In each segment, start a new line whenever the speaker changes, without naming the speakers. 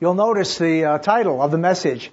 You'll notice the title of the message.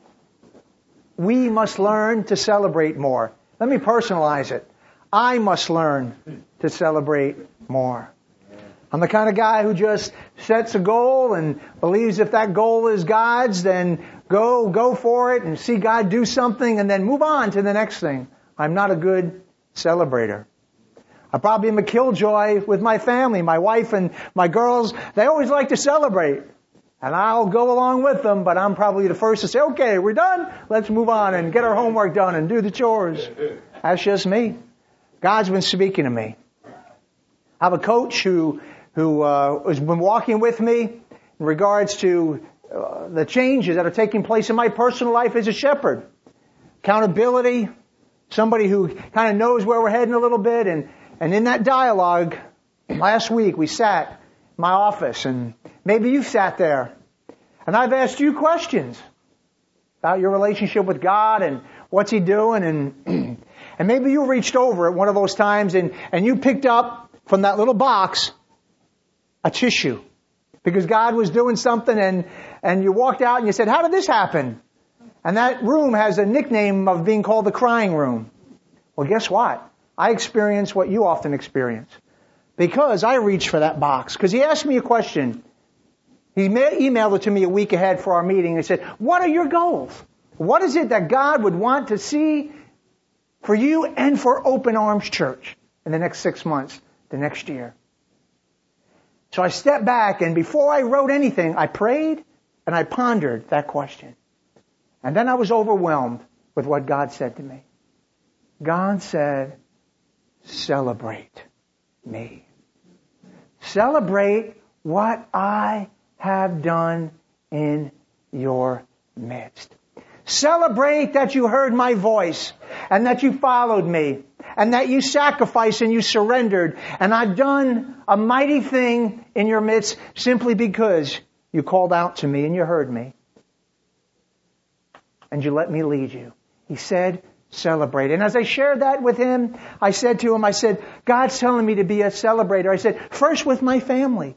We must learn to celebrate more. Let me personalize it. I must learn to celebrate more. I'm the kind of guy who just sets a goal and believes if that goal is God's, then go for it and see God do something and then move on to the next thing. I'm not a good celebrator. I probably am a killjoy with my family. My wife and my girls, they always like to celebrate. And I'll go along with them, but I'm probably the first to say, okay, we're done. Let's move on and get our homework done and do the chores. That's just me. God's been speaking to me. I have a coach who has been walking with me in regards to the changes that are taking place in my personal life as a shepherd. Accountability, somebody who kind of knows where we're heading a little bit. And in that dialogue, last week we sat in my office, and maybe you sat there, and I've asked you questions about your relationship with God and what's He doing, and maybe you reached over at one of those times and you picked up from that little box a tissue because God was doing something, and you walked out and you said, how did this happen? And that room has a nickname of being called the crying room. Well, guess what? I experience what you often experience because I reached for that box. Because he asked me a question. He emailed it to me a week ahead for our meeting. He said, what are your goals? What is it that God would want to see for you and for Open Arms Church in the next 6 months, the next year? So I stepped back, and before I wrote anything, I prayed and I pondered that question. And then I was overwhelmed with what God said to me. God said, celebrate me. Celebrate what I have done in your midst. Celebrate that you heard my voice and that you followed me and that you sacrificed and you surrendered. And I've done a mighty thing in your midst simply because you called out to me and you heard me. And you let me lead you. He said, celebrate. And as I shared that with him, I said to him, God's telling me to be a celebrator. I said, first with my family.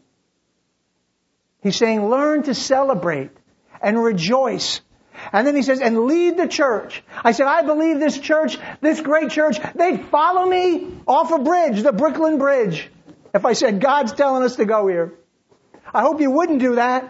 He's saying, learn to celebrate and rejoice. And then he says, and lead the church. I said, I believe this church, this great church, they'd follow me off a bridge, the Brooklyn Bridge, if I said, God's telling us to go here. I hope you wouldn't do that.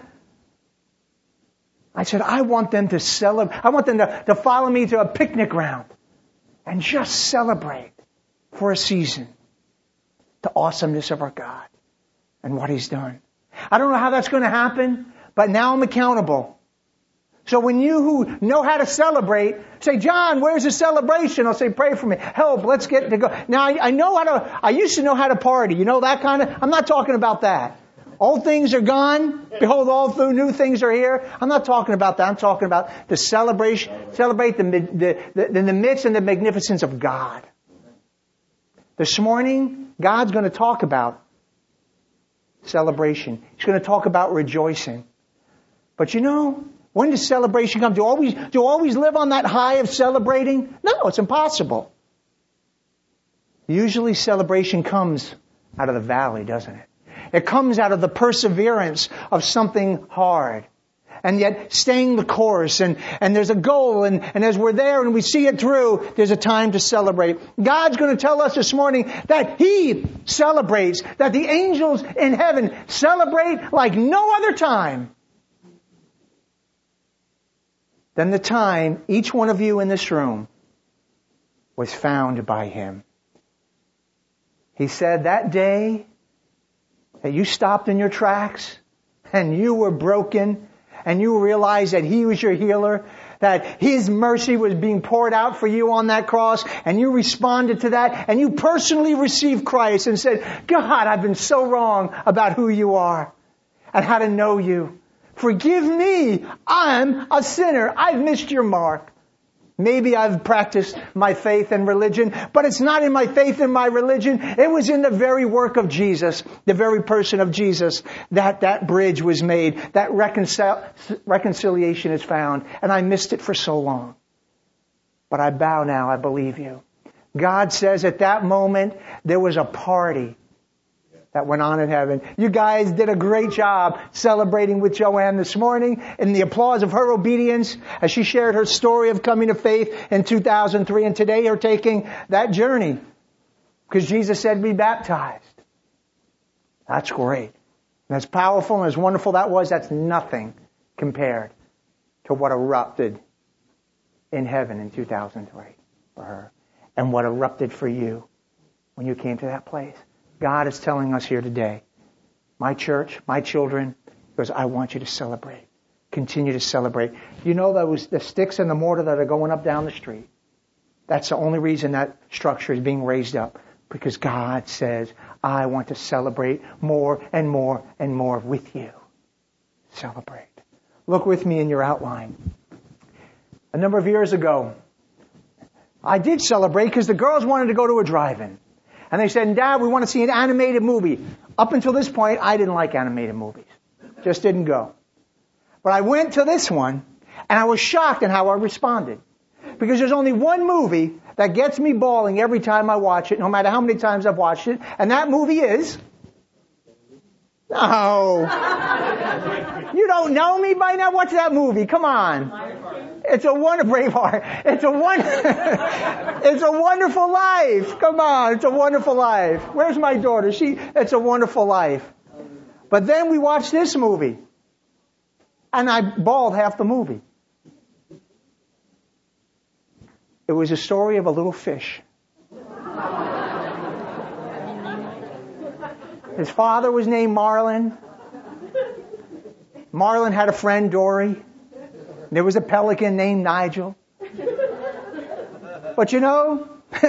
I said, I want them to celebrate. I want them to follow me to a picnic ground and just celebrate for a season the awesomeness of our God and what He's done. I don't know how that's going to happen, but now I'm accountable. So when you who know how to celebrate, say, John, where's the celebration? I'll say, pray for me. Help, let's get to go. Now I used to know how to party. You know that kind of, I'm not talking about that. Old things are gone. Behold, all new things are here. I'm not talking about that. I'm talking about the celebration. Celebrate in the midst and the magnificence of God. This morning, God's going to talk about celebration. He's going to talk about rejoicing. But you know, when does celebration come? Do you always live on that high of celebrating? No, it's impossible. Usually celebration comes out of the valley, doesn't it? It comes out of the perseverance of something hard. And yet staying the course. And there's a goal. And as we're there and we see it through, there's a time to celebrate. God's going to tell us this morning that He celebrates. That the angels in heaven celebrate like no other time than the time each one of you in this room was found by Him. He said that day that you stopped in your tracks and you were broken and you realized that He was your healer, that His mercy was being poured out for you on that cross, and you responded to that and you personally received Christ and said, God, I've been so wrong about who You are and how to know You. Forgive me. I'm a sinner. I've missed Your mark. Maybe I've practiced my faith and religion, but it's not in my faith and my religion. It was in the very work of Jesus, the very person of Jesus, that bridge was made, that reconciliation is found. And I missed it for so long. But I bow now, I believe You. God says at that moment, there was a party that went on in heaven. You guys did a great job celebrating with Joanne this morning in the applause of her obedience as she shared her story of coming to faith in 2003. And today you're taking that journey because Jesus said be baptized. That's great. And as powerful and as wonderful that was, that's nothing compared to what erupted in heaven in 2003 for her and what erupted for you when you came to that place. God is telling us here today, my church, my children, because I want you to celebrate. Continue to celebrate. You know those the sticks and the mortar that are going up down the street. That's the only reason that structure is being raised up. Because God says, I want to celebrate more and more and more with you. Celebrate. Look with me in your outline. A number of years ago, I did celebrate because the girls wanted to go to a drive-in. And they said, Dad, we want to see an animated movie. Up until this point, I didn't like animated movies. Just didn't go. But I went to this one, and I was shocked in how I responded. Because there's only one movie that gets me bawling every time I watch it, no matter how many times I've watched it. And that movie is... No. You don't know me by now? What's that movie? Come on. It's a Braveheart. It's a Wonderful Life. Come on. It's a Wonderful Life. Where's my daughter? It's a Wonderful Life. But then we watched this movie. And I bawled half the movie. It was a story of a little fish. His father was named Marlin. Marlin had a friend, Dory. There was a pelican named Nigel. But you know,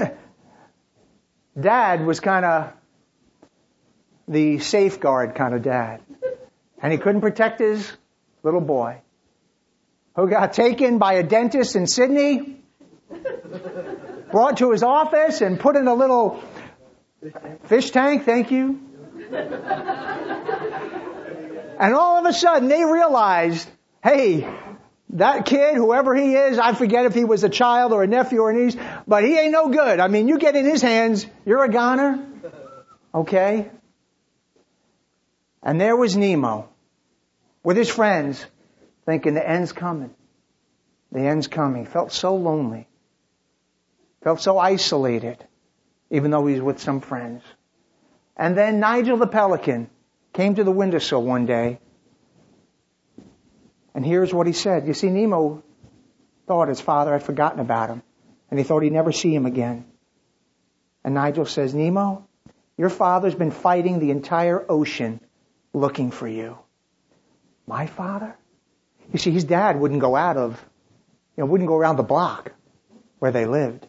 Dad was kind of the safeguard kind of dad. And he couldn't protect his little boy, who got taken by a dentist in Sydney, brought to his office and put in a little fish tank, thank you. And all of a sudden they realized, hey, that kid, whoever he is, I forget if he was a child or a nephew or a niece, but he ain't no good. I mean, you get in his hands, you're a goner. Okay? And there was Nemo with his friends thinking the end's coming. The end's coming. Felt so lonely. Felt so isolated, even though he was with some friends. And then Nigel the pelican came to the windowsill one day. And here's what he said. You see, Nemo thought his father had forgotten about him. And he thought he'd never see him again. And Nigel says, Nemo, your father's been fighting the entire ocean looking for you. My father? You see, his dad wouldn't go wouldn't go around the block where they lived.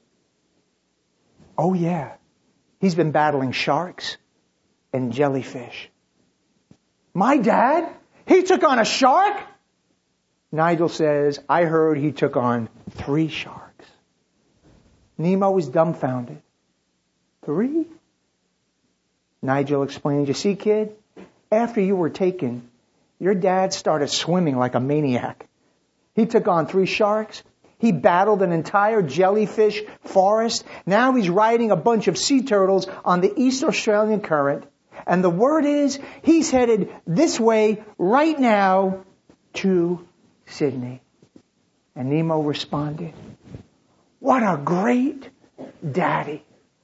Oh yeah. He's been battling sharks and jellyfish. My dad? He took on a shark? Nigel says, I heard he took on 3 sharks. Nemo was dumbfounded. 3? Nigel explained, you see, kid, after you were taken, your dad started swimming like a maniac. He took on 3 sharks. He battled an entire jellyfish forest. Now he's riding a bunch of sea turtles on the East Australian current. And the word is, he's headed this way right now to Sydney. And Nemo responded, what a great daddy.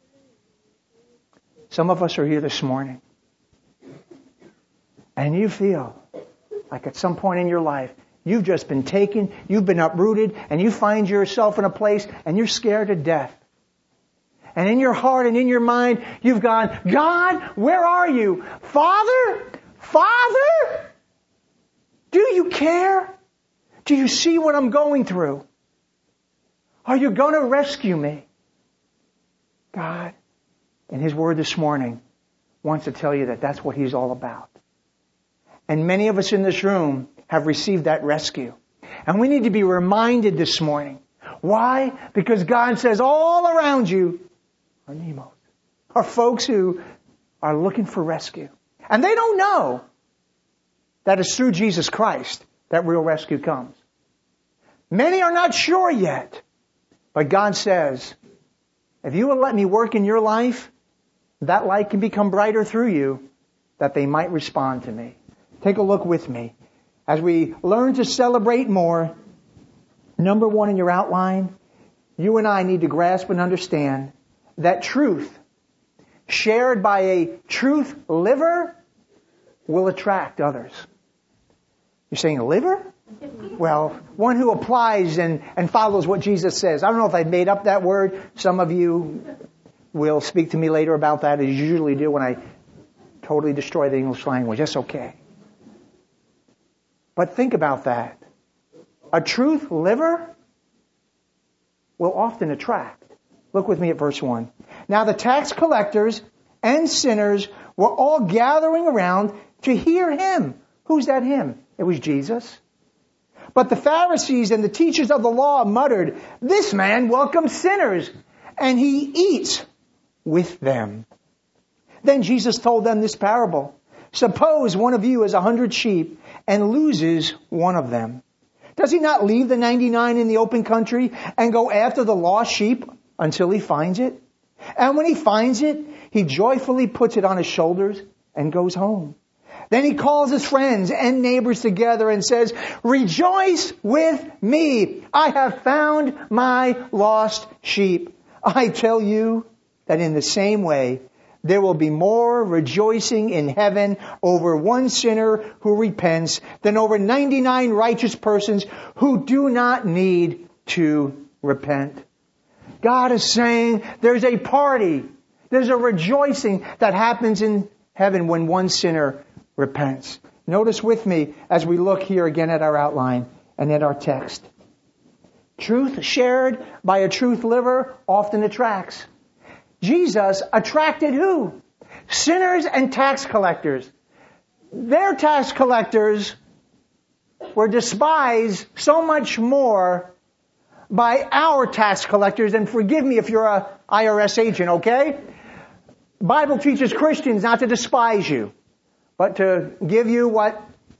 Some of us are here this morning. And you feel like at some point in your life, you've just been taken, you've been uprooted, and you find yourself in a place and you're scared to death. And in your heart and in your mind, you've gone, God, where are you? Father? Father? Do you care? Do you see what I'm going through? Are you going to rescue me? God, in His Word this morning, wants to tell you that that's what He's all about. And many of us in this room have received that rescue. And we need to be reminded this morning. Why? Because God says all around you are Nemos, are folks who are looking for rescue. And they don't know that it's through Jesus Christ that real rescue comes. Many are not sure yet. But God says, if you will let me work in your life, that light can become brighter through you, that they might respond to me. Take a look with me. As we learn to celebrate more, number one in your outline, you and I need to grasp and understand that truth shared by a truth liver will attract others. You're saying a liver? Well, one who applies and follows what Jesus says. I don't know if I made up that word. Some of you will speak to me later about that, as you usually do when I totally destroy the English language. That's okay. But think about that. A truth liver will often attract. Look with me at verse 1. Now the tax collectors and sinners were all gathering around to hear him. Who's that him? It was Jesus. But the Pharisees and the teachers of the law muttered, "This man welcomes sinners, and he eats with them." Then Jesus told them this parable. Suppose one of you has 100 sheep and loses one of them. Does he not leave the 99 in the open country and go after the lost sheep until he finds it? And when he finds it, he joyfully puts it on his shoulders and goes home. Then he calls his friends and neighbors together and says, "Rejoice with me. I have found my lost sheep." I tell you that in the same way, there will be more rejoicing in heaven over one sinner who repents than over 99 righteous persons who do not need to repent. God is saying there's a party, there's a rejoicing that happens in heaven when one sinner repents. Notice with me as we look here again at our outline and at our text. Truth shared by a truth liver often attracts. Jesus attracted who? Sinners and tax collectors. Their tax collectors were despised so much more by our tax collectors, and forgive me if you're a IRS agent, okay? Bible teaches Christians not to despise you, but to give you what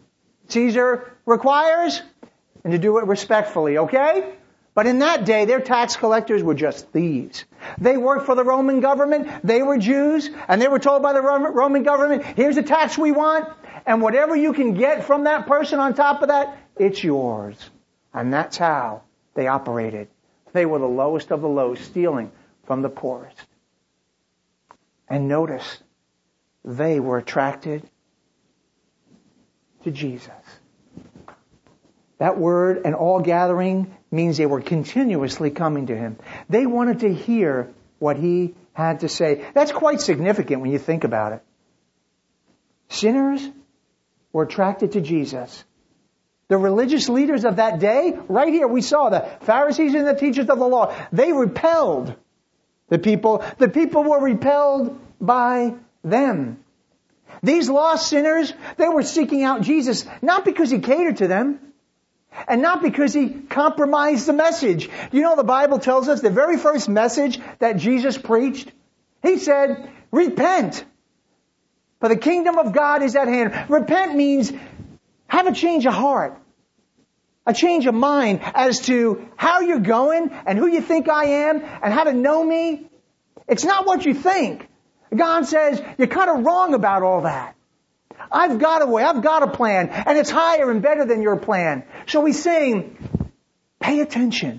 Caesar requires and to do it respectfully, okay? But in that day, their tax collectors were just thieves. They worked for the Roman government. They were Jews, and they were told by the Roman government, "Here's the tax we want, and whatever you can get from that person on top of that, it's yours." And that's how they operated. They were the lowest of the low, stealing from the poorest. And notice, they were attracted to Jesus. That word, "and all gathering," means they were continuously coming to him. They wanted to hear what he had to say. That's quite significant when you think about it. Sinners were attracted to Jesus. The religious leaders of that day, right here we saw the Pharisees and the teachers of the law, they repelled the people. The people were repelled by them. These lost sinners, they were seeking out Jesus, not because he catered to them, and not because he compromised the message. You know, the Bible tells us the very first message that Jesus preached, he said, "Repent, for the kingdom of God is at hand." Repent means have a change of heart, a change of mind as to how you're going and who you think I am and how to know me. It's not what you think. God says, you're kind of wrong about all that. I've got a way, I've got a plan, and it's higher and better than your plan. So he's saying, pay attention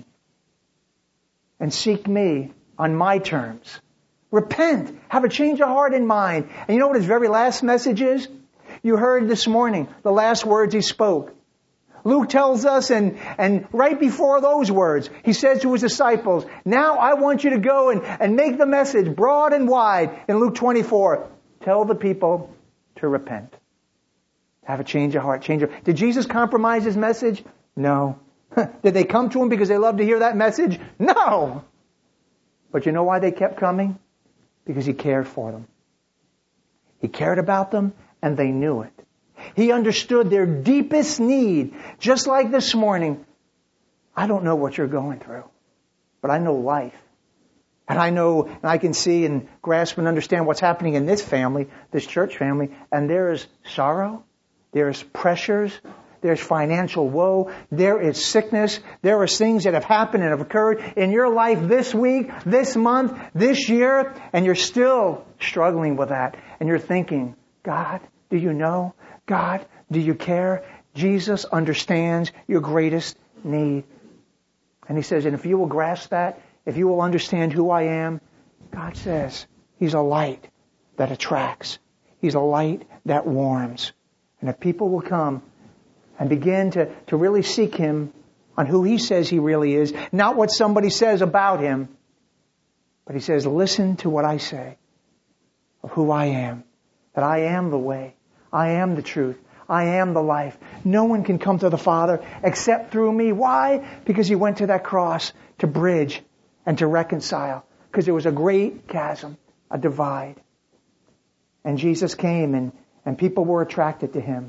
and seek me on my terms. Repent, have a change of heart and mind. And you know what his very last message is? You heard this morning the last words he spoke. Luke tells us, and right before those words, he says to his disciples, "Now I want you to go and make the message broad and wide." In Luke 24, tell the people to repent. Have a change of heart. Did Jesus compromise his message? No. Did they come to him because they loved to hear that message? No. But you know why they kept coming? Because he cared for them. He cared about them, and they knew it. He understood their deepest need. Just like this morning, I don't know what you're going through, but I know life. And I know, and I can see and grasp and understand what's happening in this family, this church family, and there is sorrow, there is pressures, There's financial woe. There is sickness. There are things that have happened and have occurred in your life this week, this month, this year, and you're still struggling with that. And you're thinking, God, do you know? God, do you care? Jesus understands your greatest need. And He says, and if you will grasp that, if you will understand who I am, God says, He's a light that attracts. He's a light that warms. And if people will come and begin to really seek Him on who He says He really is, not what somebody says about Him, but He says, listen to what I say of who I am, that I am the way, I am the truth, I am the life. No one can come to the Father except through me. Why? Because He went to that cross to bridge and to reconcile. Because there was a great chasm, a divide. And Jesus came and people were attracted to Him.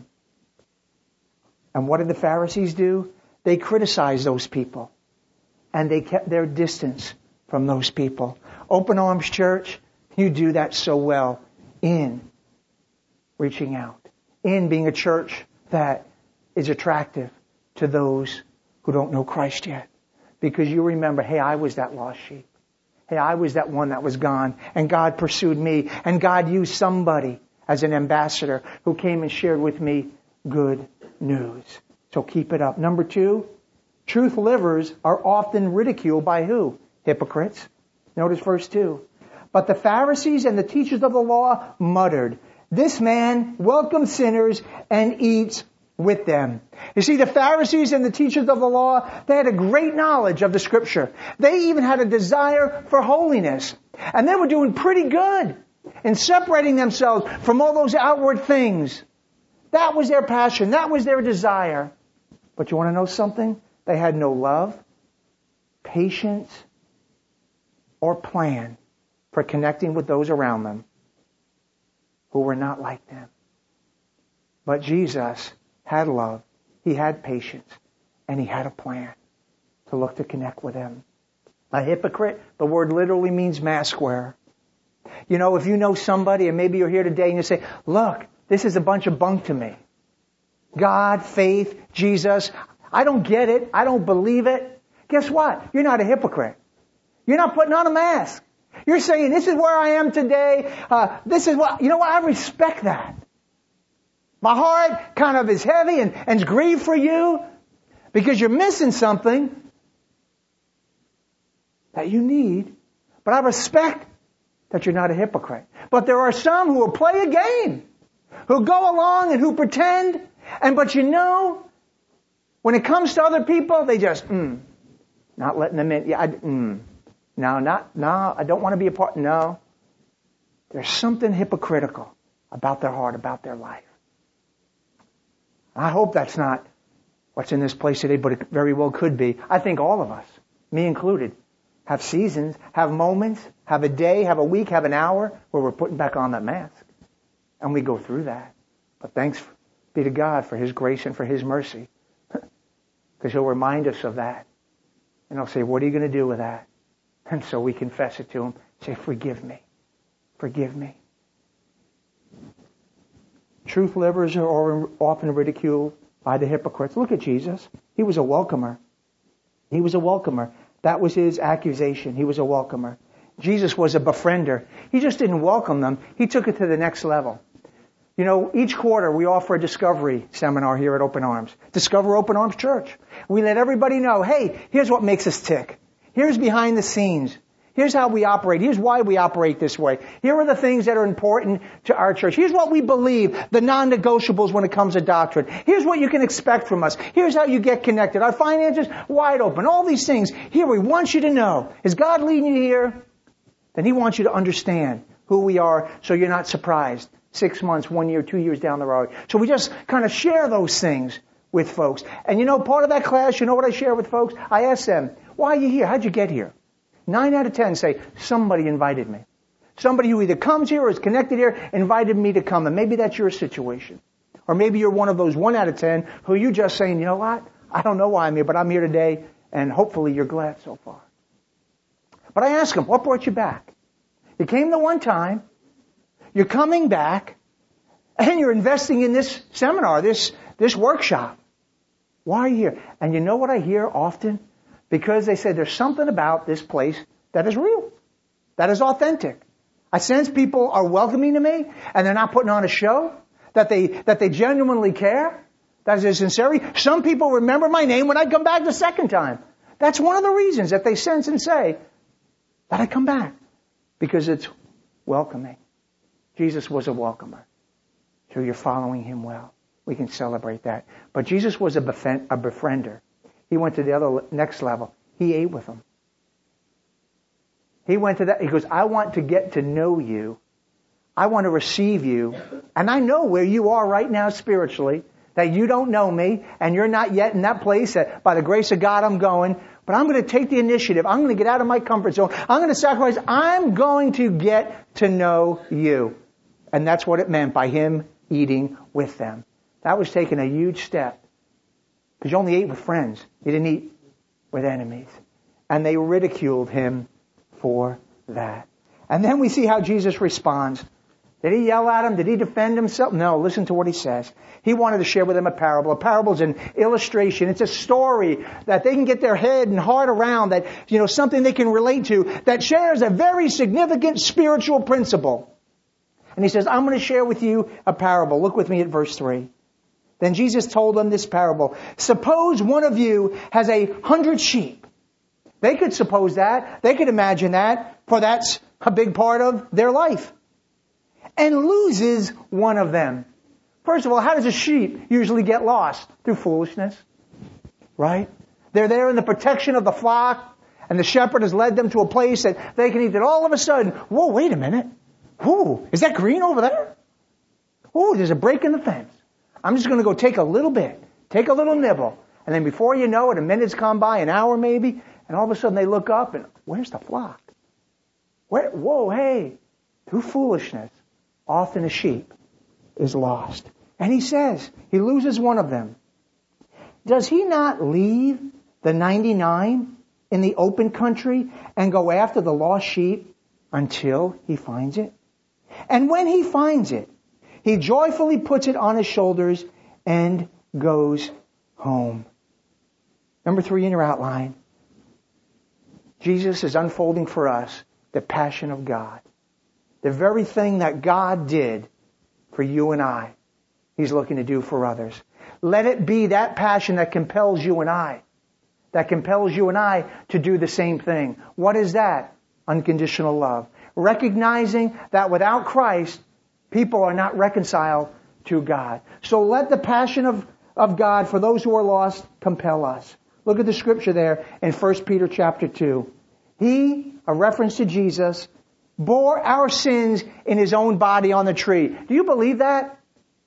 And what did the Pharisees do? They criticized those people. And they kept their distance from those people. Open Arms Church, you do that so well in reaching out. In being a church that is attractive to those who don't know Christ yet. Because you remember, hey, I was that lost sheep. Hey, I was that one that was gone. And God pursued me. And God used somebody as an ambassador who came and shared with me good news. So keep it up. Number 2, truth livers are often ridiculed by who? Hypocrites. Notice verse 2. But the Pharisees and the teachers of the law muttered, this man welcomes sinners and eats with them. You see, the Pharisees and the teachers of the law, they had a great knowledge of the Scripture. They even had a desire for holiness. And they were doing pretty good in separating themselves from all those outward things. That was their passion. That was their desire. But you want to know something? They had no love, patience, or plan for connecting with those around them who were not like them. But Jesus had love, He had patience, and He had a plan to look to connect with them. A hypocrite, the word literally means mask wearer. You know, if you know somebody, and maybe you're here today and you say, look, this is a bunch of bunk to me. God, faith, Jesus, I don't get it. I don't believe it. Guess what? You're not a hypocrite. You're not putting on a mask. You're saying, this is where I am today. This is what, you know what? I respect that. My heart kind of is heavy and is grieved for you because you're missing something that you need. But I respect that you're not a hypocrite. But there are some who will play a game, who go along and who pretend. But you know, when it comes to other people, they just, not letting them in. Yeah, no, I don't want to be a part. No. There's something hypocritical about their heart, about their life. I hope that's not what's in this place today, but it very well could be. I think all of us, me included, have seasons, have moments, have a day, have a week, have an hour where we're putting back on that mask. And we go through that. But thanks be to God for His grace and for His mercy. Because He'll remind us of that. And He'll say, what are you going to do with that? And so we confess it to Him. Say, forgive me. Forgive me. Truth livers are often ridiculed by the hypocrites. Look at Jesus. He was a welcomer. He was a welcomer. That was His accusation. He was a welcomer. Jesus was a befriender. He just didn't welcome them. He took it to the next level. You know, each quarter we offer a discovery seminar here at Open Arms. Discover Open Arms Church. We let everybody know, hey, here's what makes us tick. Here's behind the scenes. Here's how we operate. Here's why we operate this way. Here are the things that are important to our church. Here's what we believe, the non-negotiables when it comes to doctrine. Here's what you can expect from us. Here's how you get connected. Our finances, wide open. All these things. Here we want you to know. Is God leading you here? Then He wants you to understand who we are so you're not surprised 6 months, 1 year, 2 years down the road. So we just kind of share those things with folks. And you know, part of that class, you know what I share with folks? I ask them, why are you here? How'd you get here? 9 out of 10 say, somebody invited me. Somebody who either comes here or is connected here invited me to come. And maybe that's your situation. Or maybe you're one of those 1 out of 10 who you just saying, you know what? I don't know why I'm here, but I'm here today. And hopefully you're glad so far. But I ask them, what brought you back? You came the one time. You're coming back. And you're investing in this seminar, this workshop. Why are you here? And you know what I hear often? Because they say there's something about this place that is real, that is authentic. I sense people are welcoming to me, and they're not putting on a show, that they genuinely care, that is sincerity. Some people remember my name when I come back the second time. That's one of the reasons that they sense and say that I come back, because it's welcoming. Jesus was a welcomer. So you're following him well. We can celebrate that. But Jesus was a befriender. He went to the next level. He ate with them. He went to that. He goes, I want to get to know you. I want to receive you. And I know where you are right now spiritually, that you don't know me, and you're not yet in that place that by the grace of God I'm going. But I'm going to take the initiative. I'm going to get out of my comfort zone. I'm going to sacrifice. I'm going to get to know you. And that's what it meant by him eating with them. That was taking a huge step. Because you only ate with friends. You didn't eat with enemies. And they ridiculed him for that. And then we see how Jesus responds. Did he yell at him? Did he defend himself? No, listen to what he says. He wanted to share with them a parable. A parable is an illustration. It's a story that they can get their head and heart around, that, something they can relate to, that shares a very significant spiritual principle. And he says, I'm going to share with you a parable. Look with me at verse 3. Then Jesus told them this parable. Suppose one of you has 100 sheep. They could suppose that. They could imagine that, for that's a big part of their life. And loses one of them. First of all, how does a sheep usually get lost? Through foolishness. Right? They're there in the protection of the flock, and the shepherd has led them to a place that they can eat it. All of a sudden, whoa, wait a minute. Whoa, is that green over there? Whoa, there's a break in the fence. I'm just going to go take a little bit. Take a little nibble. And then before you know it, a minute's come by, an hour maybe, and all of a sudden they look up and, where's the flock? Whoa, hey. Through foolishness, often a sheep is lost. And he says, he loses one of them. Does he not leave the 99 in the open country and go after the lost sheep until he finds it? And when he finds it, he joyfully puts it on his shoulders and goes home. Number 3 in your outline. Jesus is unfolding for us the passion of God. The very thing that God did for you and I, he's looking to do for others. Let it be that passion that compels you and I. That compels you and I to do the same thing. What is that? Unconditional love. Recognizing that without Christ, people are not reconciled to God. So let the passion of God for those who are lost compel us. Look at the scripture there in 1 Peter chapter 2. He, a reference to Jesus, bore our sins in his own body on the tree. Do you believe that?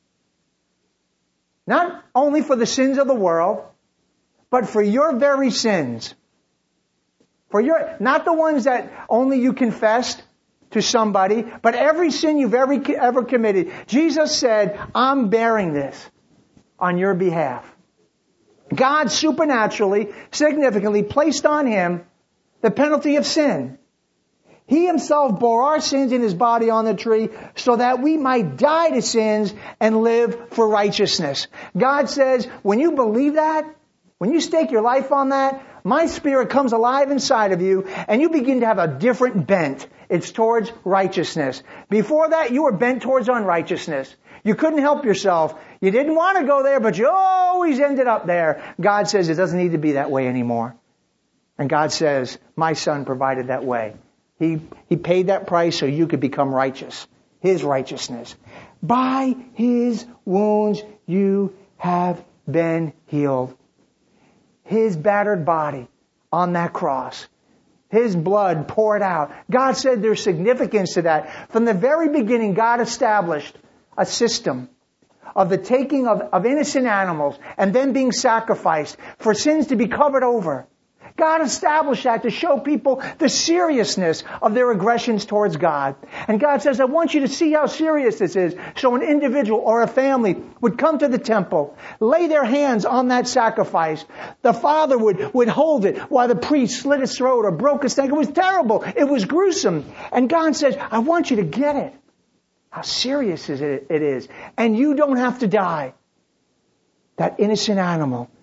Not only for the sins of the world, but for your very sins. Not the ones that only you confessed to somebody, but every sin you've ever committed. Jesus said, I'm bearing this on your behalf. God supernaturally, significantly placed on him the penalty of sin. He himself bore our sins in his body on the tree so that we might die to sins and live for righteousness. God says, when you believe that, when you stake your life on that, my spirit comes alive inside of you and you begin to have a different bent. It's towards righteousness. Before that, you were bent towards unrighteousness. You couldn't help yourself. You didn't want to go there, but you always ended up there. God says it doesn't need to be that way anymore. And God says, my son provided that way. He paid that price so you could become righteous. His righteousness. By his wounds you have been healed. His battered body on that cross. His blood poured out. God said there's significance to that. From the very beginning, God established a system of the taking of innocent animals and then being sacrificed for sins to be covered over. God established that to show people the seriousness of their aggressions towards God. And God says, I want you to see how serious this is. So an individual or a family would come to the temple, lay their hands on that sacrifice. The father would hold it while the priest slit his throat or broke his neck. It was terrible. It was gruesome. And God says, I want you to get it. How serious it is. And you don't have to die. That innocent animal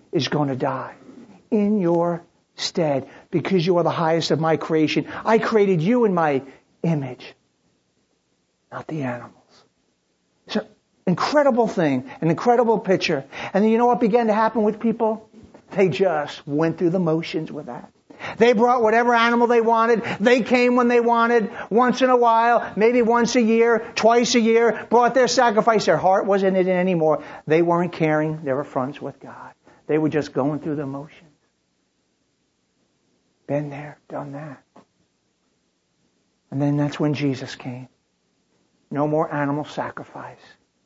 is going to die in your stead because you are the highest of my creation. I created you in my image, not the animals. It's an incredible thing, an incredible picture. And then you know what began to happen with people? They just went through the motions with that. They brought whatever animal they wanted. They came when they wanted, once in a while, maybe once a year, twice a year, brought their sacrifice. Their heart wasn't in it anymore. They weren't caring their affronts with God. They were just going through the motions. Been there, done that. And then that's when Jesus came. No more animal sacrifice.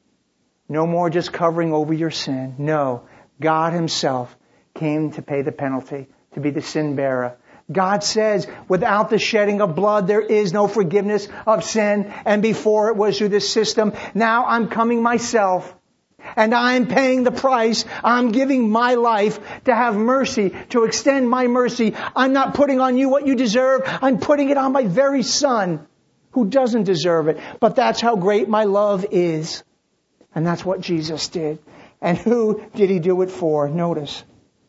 No more just covering over your sin. No, God Himself came to pay the penalty, to be the sin bearer. God says, without the shedding of blood, there is no forgiveness of sin. And before it was through this system, now I'm coming myself. And I'm paying the price. I'm giving my life to have mercy, to extend my mercy. I'm not putting on you what you deserve. I'm putting it on my very Son who doesn't deserve it. But that's how great my love is. And that's what Jesus did. And who did He do it for? Notice.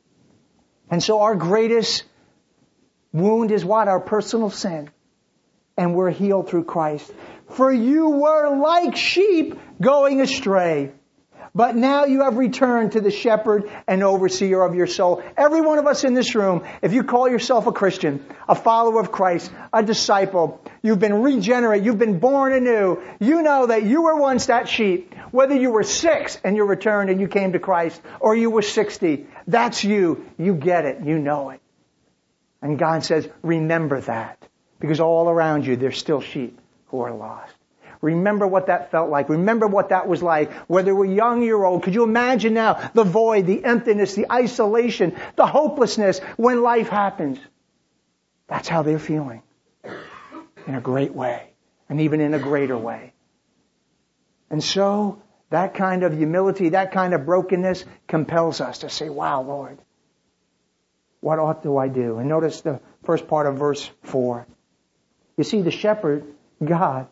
And so our greatest wound is what? Our personal sin. And we're healed through Christ. For you were like sheep going astray. But now you have returned to the shepherd and overseer of your soul. Every one of us in this room, if you call yourself a Christian, a follower of Christ, a disciple, you've been regenerate, you've been born anew, you know that you were once that sheep. Whether you were 6 and you returned and you came to Christ, or you were 60, that's you. You get it. You know it. And God says, remember that. Because all around you, there's still sheep who are lost. Remember what that felt like. Remember what that was like. Whether we're young or old. Could you imagine now the void, the emptiness, the isolation, the hopelessness when life happens? That's how they're feeling. In a great way. And even in a greater way. And so, that kind of humility, that kind of brokenness compels us to say, wow, Lord, what ought do I do? And notice the first part of verse 4. You see, the shepherd, God,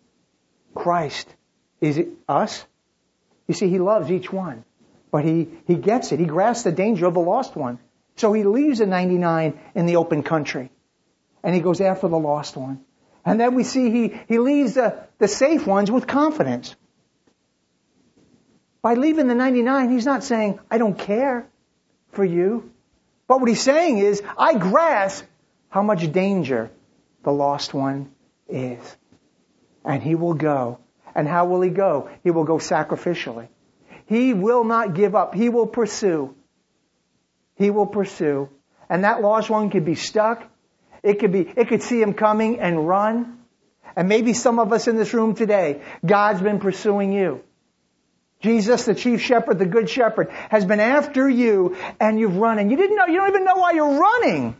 Christ, is it us? You see, He loves each one. But He gets it. He grasps the danger of the lost one. So He leaves the 99 in the open country. And He goes after the lost one. And then we see He leaves the safe ones with confidence. By leaving the 99, He's not saying, I don't care for you. But what He's saying is, I grasp how much danger the lost one is. And He will go. And how will He go? He will go sacrificially. He will not give up. He will pursue. He will pursue. And that lost one could be stuck. It could see him coming and run. And maybe some of us in this room today, God's been pursuing you. Jesus, the chief shepherd, the good shepherd, has been after you and you've run. And you don't even know why you're running.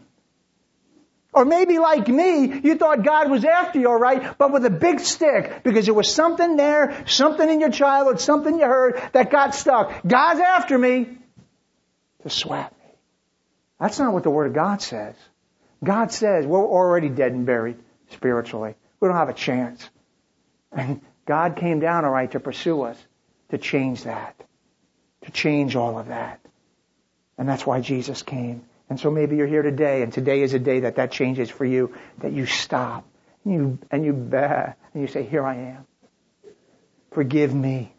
Or maybe like me, you thought God was after you, all right, but with a big stick, because there was something there, something in your childhood, something you heard that got stuck. God's after me to swat me. That's not what the Word of God says. God says we're already dead and buried spiritually. We don't have a chance. And God came down, all right, to pursue us, to change that, to change all of that. And that's why Jesus came. And so maybe you're here today, and today is a day that changes for you, that you stop, and you say, here I am. Forgive me.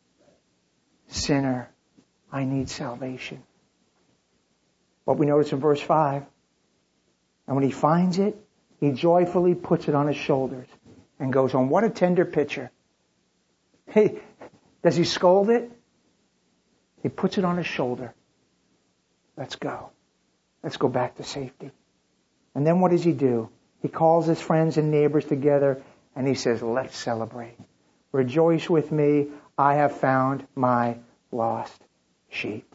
Sinner, I need salvation. What we notice in verse 5, and when he finds it, he joyfully puts it on his shoulders and goes on. What a tender picture. Hey, does he scold it? He puts it on his shoulder. Let's go. Let's go back to safety. And then what does he do? He calls his friends and neighbors together and he says, let's celebrate. Rejoice with me. I have found my lost sheep.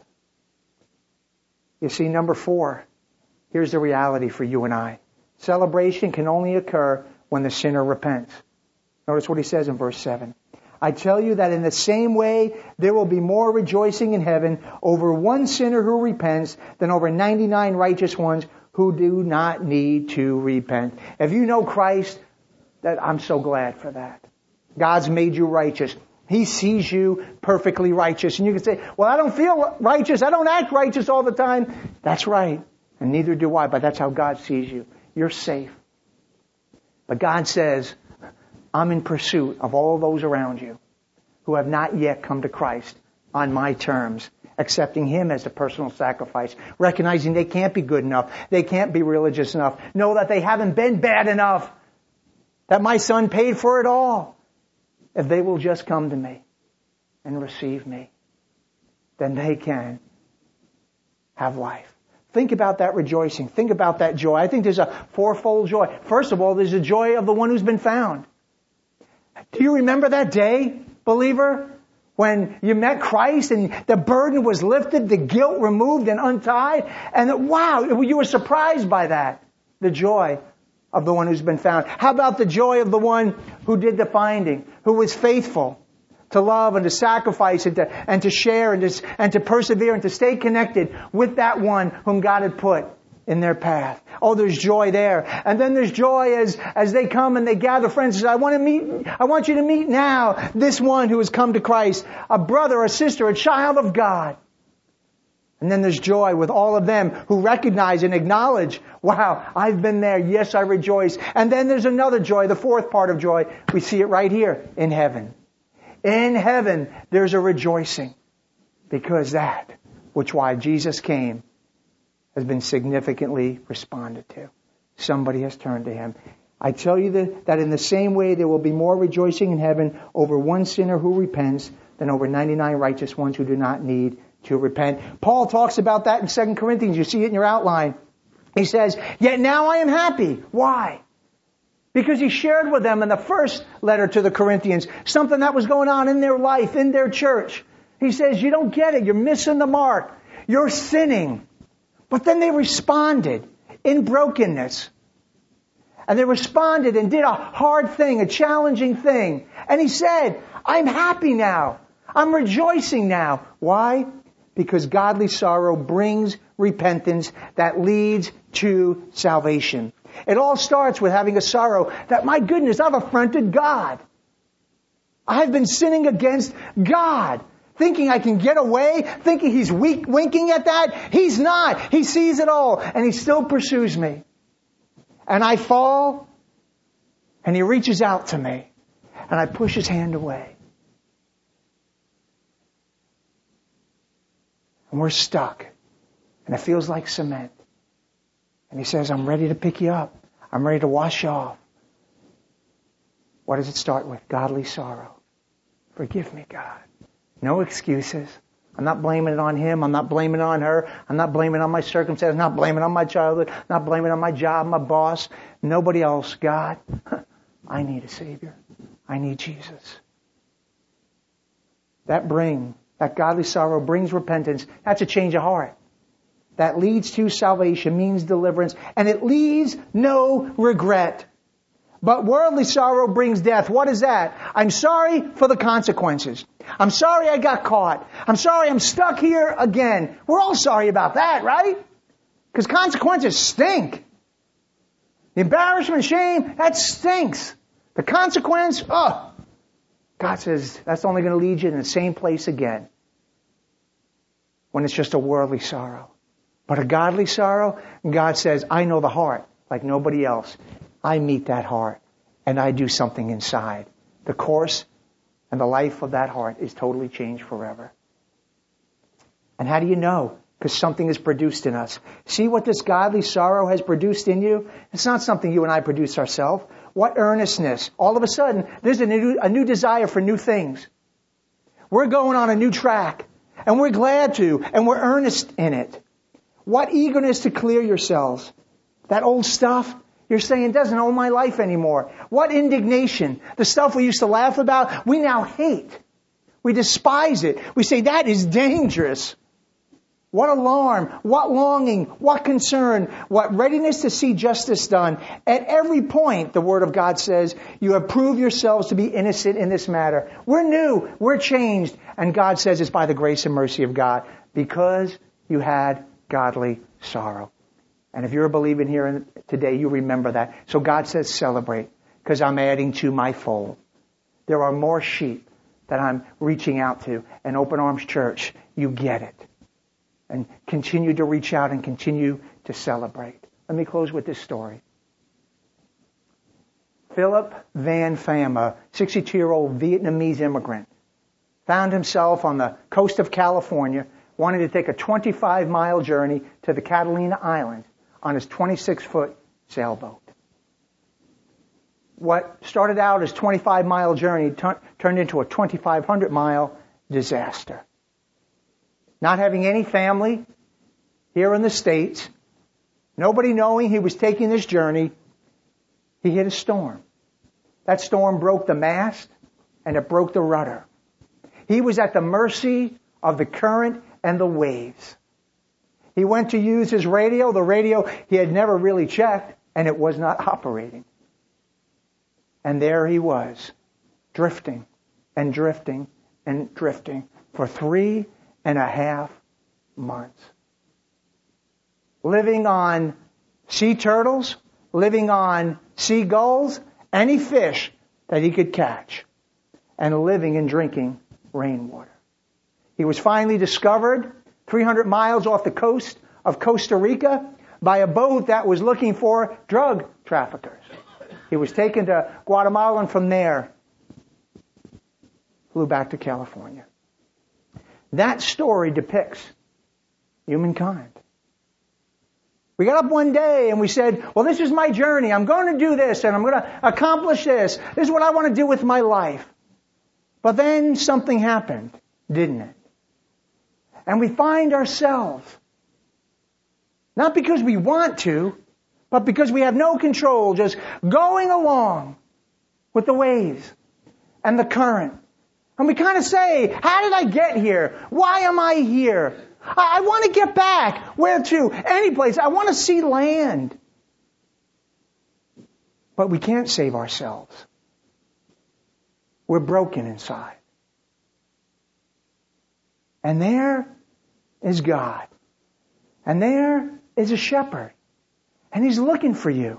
You see, number 4, here's the reality for you and I. Celebration can only occur when the sinner repents. Notice what he says in verse 7. I tell you that in the same way, there will be more rejoicing in heaven over one sinner who repents than over 99 righteous ones who do not need to repent. If you know Christ, I'm so glad for that. God's made you righteous. He sees you perfectly righteous. And you can say, well, I don't feel righteous. I don't act righteous all the time. That's right. And neither do I, but that's how God sees you. You're safe. But God says, I'm in pursuit of all those around you who have not yet come to Christ on my terms, accepting Him as the personal sacrifice, recognizing they can't be good enough, they can't be religious enough, know that they haven't been bad enough, that my Son paid for it all. If they will just come to me and receive me, then they can have life. Think about that rejoicing. Think about that joy. I think there's a fourfold joy. First of all, there's the joy of the one who's been found. Do you remember that day, believer, when you met Christ and the burden was lifted, the guilt removed and untied? And wow, you were surprised by that. The joy of the one who's been found. How about the joy of the one who did the finding, who was faithful to love and to sacrifice and to share and to persevere and to stay connected with that one whom God had put in their path? Oh, there's joy there. And then there's joy as they come and they gather friends and say, I want you to meet now this one who has come to Christ, a brother, a sister, a child of God. And then there's joy with all of them who recognize and acknowledge, wow, I've been there. Yes, I rejoice. And then there's another joy, the fourth part of joy. We see it right here in heaven. In heaven, there's a rejoicing because that which why Jesus came has been significantly responded to. Somebody has turned to Him. I tell you that in the same way there will be more rejoicing in heaven over one sinner who repents than over 99 righteous ones who do not need to repent. Paul talks about that in 2 Corinthians. You see it in your outline. He says, yet now I am happy. Why? Because he shared with them in the first letter to the Corinthians something that was going on in their life, in their church. He says, you don't get it. You're missing the mark. You're sinning. But then they responded in brokenness. And they responded and did a hard thing, a challenging thing. And he said, I'm happy now. I'm rejoicing now. Why? Because godly sorrow brings repentance that leads to salvation. It all starts with having a sorrow that, my goodness, I've affronted God. I've been sinning against God. Thinking I can get away, thinking He's winking at that. He's not. He sees it all, and He still pursues me. And I fall, and He reaches out to me, and I push His hand away. And we're stuck, and it feels like cement. And He says, I'm ready to pick you up. I'm ready to wash you off. What does it start with? Godly sorrow. Forgive me, God. No excuses. I'm not blaming it on him. I'm not blaming it on her. I'm not blaming it on my circumstances. I'm not blaming it on my childhood. I'm not blaming it on my job, my boss, nobody else. God, I need a Savior. I need Jesus. That godly sorrow brings repentance. That's a change of heart. That leads to salvation, means deliverance, and it leaves no regret. But worldly sorrow brings death. What is that? I'm sorry for the consequences. I'm sorry I got caught. I'm sorry I'm stuck here again. We're all sorry about that, right? Because consequences stink. The embarrassment, shame, that stinks. The consequence, God says that's only going to lead you in the same place again. When it's just a worldly sorrow. But a godly sorrow, God says, I know the heart like nobody else. I meet that heart and I do something inside. The course and the life of that heart is totally changed forever. And how do you know? Because something is produced in us. See what this godly sorrow has produced in you? It's not something you and I produce ourselves. What earnestness. All of a sudden, there's a new desire for new things. We're going on a new track. And we're glad to. And we're earnest in it. What eagerness to clear yourselves. That old stuff, you're saying, doesn't own my life anymore. What indignation. The stuff we used to laugh about, we now hate. We despise it. We say, that is dangerous. What alarm, what longing, what concern, what readiness to see justice done. At every point, the Word of God says, you have proved yourselves to be innocent in this matter. We're new, we're changed. And God says it's by the grace and mercy of God. Because you had godly sorrow. And if you're a believer here today, you remember that. So God says celebrate, because I'm adding to my fold. There are more sheep that I'm reaching out to. And Open Arms Church, you get it. And continue to reach out and continue to celebrate. Let me close with this story. Philip Van Pham, a 62-year-old Vietnamese immigrant, found himself on the coast of California, wanting to take a 25-mile journey to the Catalina Islands on his 26-foot sailboat. What started out as a 25-mile journey turned into a 2,500-mile disaster. Not having any family here in the States, nobody knowing he was taking this journey, he hit a storm. That storm broke the mast and it broke the rudder. He was at the mercy of the current and the waves. He went to use his radio. The radio he had never really checked, and it was not operating. And there he was, drifting and drifting and drifting for 3.5 months. Living on sea turtles, living on seagulls, any fish that he could catch, and living and drinking rainwater. He was finally discovered 300 miles off the coast of Costa Rica by a boat that was looking for drug traffickers. He was taken to Guatemala and from there flew back to California. That story depicts humankind. We got up one day and we said, well, this is my journey. I'm going to do this and I'm going to accomplish this. This is what I want to do with my life. But then something happened, didn't it? And we find ourselves, not because we want to, but because we have no control, just going along with the waves and the current. And we kind of say, how did I get here? Why am I here? I want to get back. Where to? Any place. I want to see land. But we can't save ourselves. We're broken inside. And there is God. And there is a shepherd. And he's looking for you.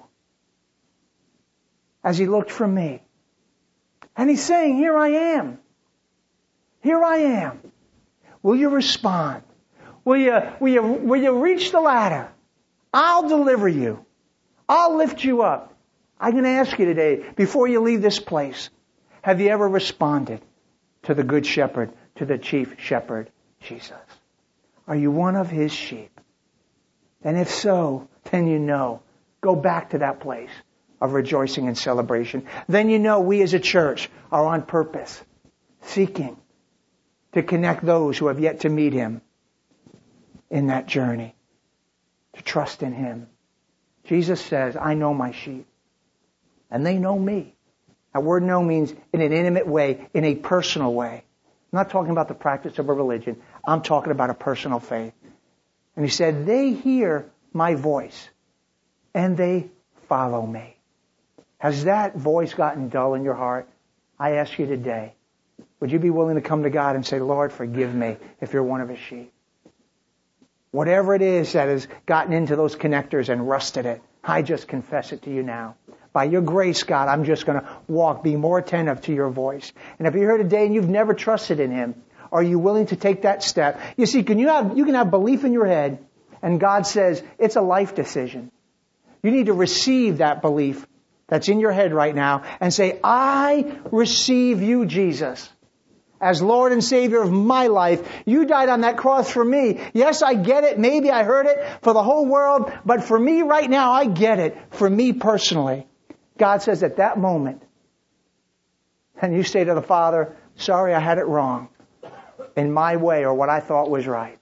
As he looked for me. And he's saying, here I am. Here I am. Will you respond? Will you reach the ladder? I'll deliver you. I'll lift you up. I'm going to ask you today, before you leave this place, have you ever responded to the Good Shepherd, to the Chief Shepherd, Jesus? Are you one of His sheep? And if so, then you know, go back to that place of rejoicing and celebration. Then you know we as a church are on purpose, seeking to connect those who have yet to meet Him in that journey, to trust in Him. Jesus says, I know my sheep, and they know me. That word know means in an intimate way, in a personal way. I'm not talking about the practice of a religion. I'm talking about a personal faith. And He said, they hear my voice, and they follow me. Has that voice gotten dull in your heart? I ask you today, would you be willing to come to God and say, Lord, forgive me if you're one of His sheep? Whatever it is that has gotten into those connectors and rusted it, I just confess it to you now. By your grace, God, I'm just going to walk, be more attentive to your voice. And if you're here today and you've never trusted in Him, are you willing to take that step? You see, you can have belief in your head, and God says it's a life decision. You need to receive that belief that's in your head right now and say, I receive you, Jesus, as Lord and Savior of my life. You died on that cross for me. Yes, I get it. Maybe I heard it for the whole world, but for me right now, I get it. For me personally. God says at that moment, and you say to the Father, sorry, I had it wrong in my way or what I thought was right.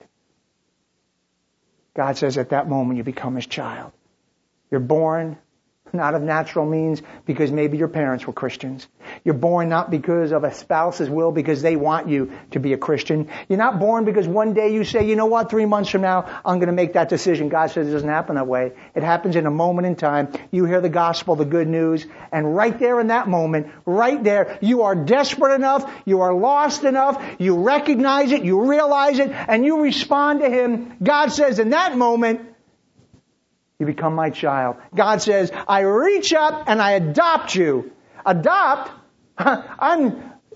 God says at that moment you become His child. You're born not of natural means because maybe your parents were Christians. You're born not because of a spouse's will because they want you to be a Christian. You're not born because one day you say, you know what, 3 months from now, I'm going to make that decision. God says it doesn't happen that way. It happens in a moment in time. You hear the gospel, the good news, and right there in that moment, right there, you are desperate enough, you are lost enough, you recognize it, you realize it, and you respond to Him. God says in that moment, you become my child. God says, I reach up and I adopt you. Adopt?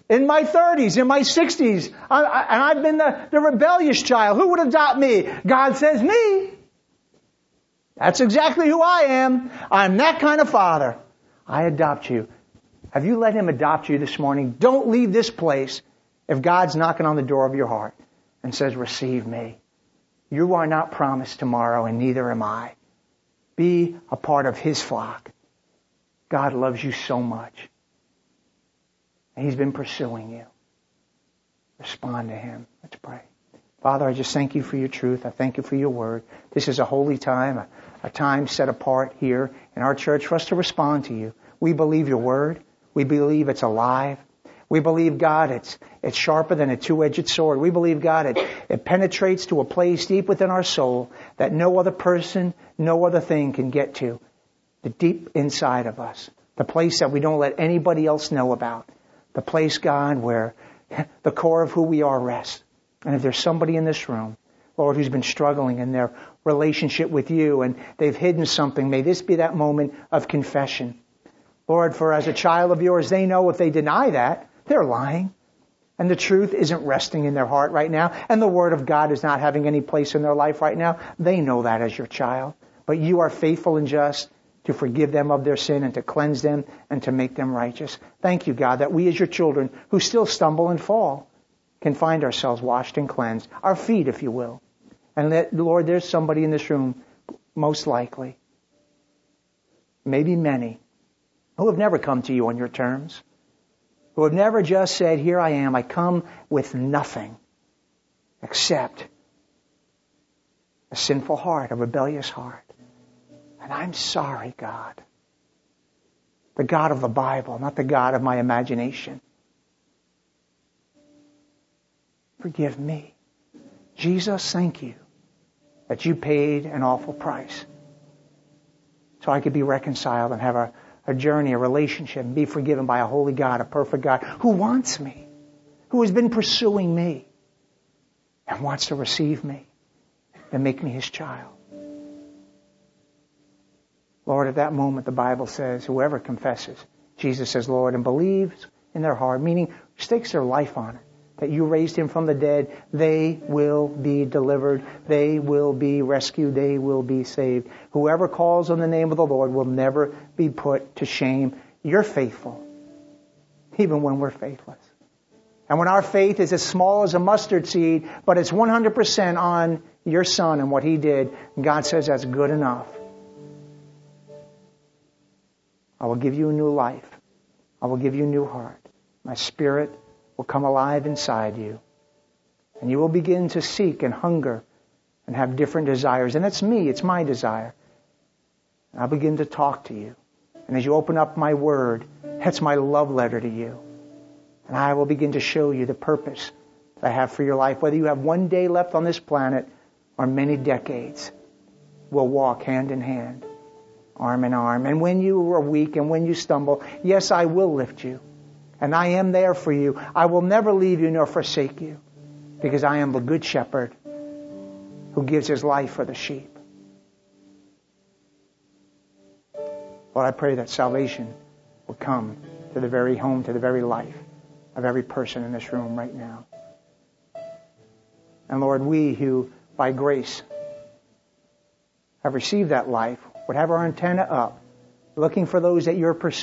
in my 30s, in my 60s, and I've been the rebellious child. Who would adopt me? God says me. That's exactly who I am. I'm that kind of father. I adopt you. Have you let Him adopt you this morning? Don't leave this place if God's knocking on the door of your heart and says, receive me. You are not promised tomorrow, and neither am I. Be a part of His flock. God loves you so much. And He's been pursuing you. Respond to Him. Let's pray. Father, I just thank You for Your truth. I thank You for Your word. This is a holy time, a time set apart here in our church for us to respond to You. We believe Your word. We believe it's alive. We believe, God, it's sharper than a two-edged sword. We believe, God, it penetrates to a place deep within our soul that no other person, no other thing can get to. The deep inside of us. The place that we don't let anybody else know about. The place, God, where the core of who we are rests. And if there's somebody in this room, Lord, who's been struggling in their relationship with You and they've hidden something, may this be that moment of confession. Lord, for as a child of Yours, they know if they deny that, they're lying. And the truth isn't resting in their heart right now. And the Word of God is not having any place in their life right now. They know that as your child. But You are faithful and just to forgive them of their sin and to cleanse them and to make them righteous. Thank You, God, that we as Your children who still stumble and fall can find ourselves washed and cleansed. Our feet, if You will. And that, Lord, there's somebody in this room, most likely, maybe many, who have never come to You on Your terms. Who have never just said, here I am, I come with nothing except a sinful heart, a rebellious heart. And I'm sorry, God. The God of the Bible, not the God of my imagination. Forgive me. Jesus, thank You that You paid an awful price so I could be reconciled and have a journey, a relationship, and be forgiven by a holy God, a perfect God, who wants me, who has been pursuing me, and wants to receive me and make me His child. Lord, at that moment, the Bible says, whoever confesses, Jesus says, Lord, and believes in their heart, meaning stakes their life on it, that You raised Him from the dead, they will be delivered, they will be rescued, they will be saved. Whoever calls on the name of the Lord will never be put to shame. You're faithful, even when we're faithless. And when our faith is as small as a mustard seed, but it's 100% on Your Son and what He did, God says that's good enough. I will give you a new life. I will give you a new heart. My Spirit will come alive inside you. And you will begin to seek and hunger and have different desires. And it's me, it's my desire. And I'll begin to talk to you. And as you open up my word, that's my love letter to you. And I will begin to show you the purpose that I have for your life. Whether you have one day left on this planet or many decades, we'll walk hand in hand, arm in arm. And when you are weak and when you stumble, yes, I will lift you. And I am there for you. I will never leave you nor forsake you, because I am the good shepherd who gives His life for the sheep. Lord, I pray that salvation will come to the very home, to the very life of every person in this room right now. And Lord, we who by grace have received that life would have our antenna up, looking for those that You're pursuing.